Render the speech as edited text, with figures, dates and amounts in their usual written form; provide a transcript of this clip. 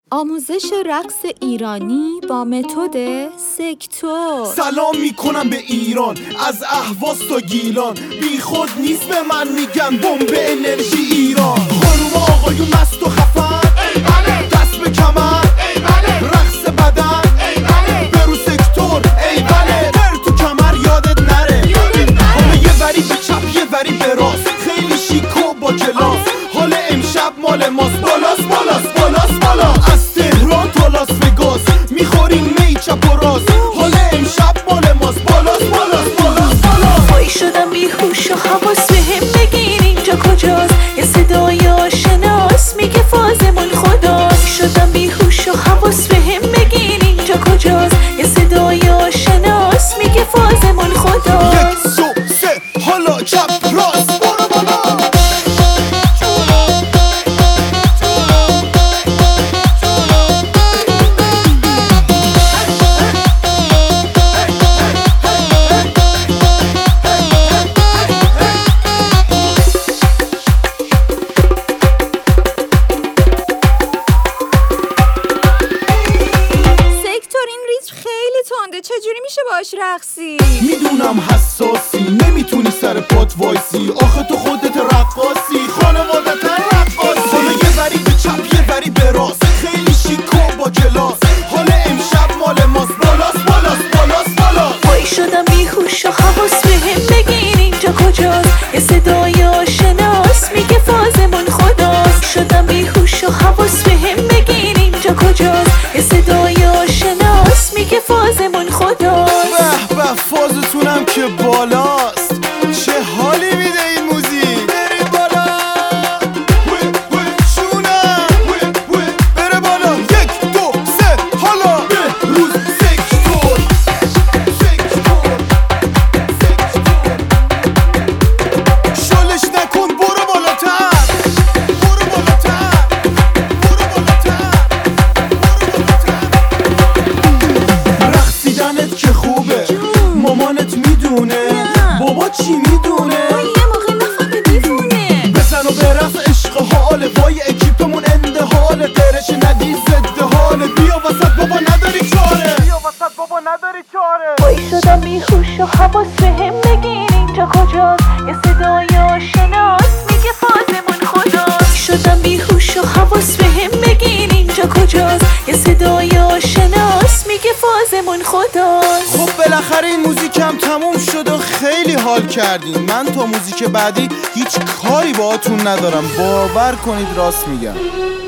آموزش رقص ایرانی با متد سکتور. سلام میکنم به ایران، از اهواز تا گیلان. بی خود نیست به من میگن بمب انرژی ایران. خانوم آقایون مست و خفن، ای بله. دست به کمر، ای بله. رقص بدن، ای بله. برو سکتور، ای بله. بر تو کمر یادت نره. حالا یه وری به چپ یه وری به راست، خیلی شیک و با کلاس. حال امشب مال ماست، بالاست بالاست بالاست بالا. از تهران تا لاس وگاس میخوریم می چپ و راست. حال امشب مال ماست، بالاست بالاست بالاست بالا. وای شدم بیهوش و حواس بهم بگیر اینجا کجاست. یه صدای آشناس میگه فازمون خداست. شدم بیهوش و حواس بهم بگیر اینجا کجاست. یه صدای آشناس میگه فازمون خداست. یک دو سه حالا چپ راست برو بالا. چجوری میشه باش رقصی؟ میدونم حساسی، نمیتونی سر پات وایسی. آخه تو خودت رقاصی، خانوادت رقاصی. حالا یه وری به چپ یه وری به راست، خیلی شیک و با کلاس. حال امشب مال ماست، بالاست بالاست بالاست بالا. وای شدم بیهوش و حواس بهم بگیر اینجا کجاست. یه صدای آشناس میگه فازمون خداست. شدم بیهوش و حواس بهم بگیر اینجا کجاست. یه صدای آشناس میگه فازمون خداست. به به فازتونم که بالاست. چه حالی میده این موزیک. برید بالا شونم بره بالا. یک دو سه حالا به روز سکتور. شلش نکن برو بالاتر، برو بالاتر، برو بالاتر، برو بالاتر. رقصیدنت که خوبه، مامانت میدونه، بابا چی میدونه. یه موقع نفهمه دیوونه. بزن و برقص عشق حاله، وای اکیپمون اندهاله. قرش ندی زده حاله، بیا وسط بابا نداری چاره، بیا وسط بابا نداری چاره. وای شدم بیهوش و حواس بهم بگیر اینجا کجاست. یه صدای آشناس میگه فازمون خداست. شدم بیهوش و حواس بهم بگیر اینجا کجاست. یه صدای آشناس میگه فازمون خداست. خب بالاخره این موزیکم تموم شد و خیلی حال کردین. من تا موزیک بعدی هیچ کاری باهاتون ندارم، باور کنید راست میگم.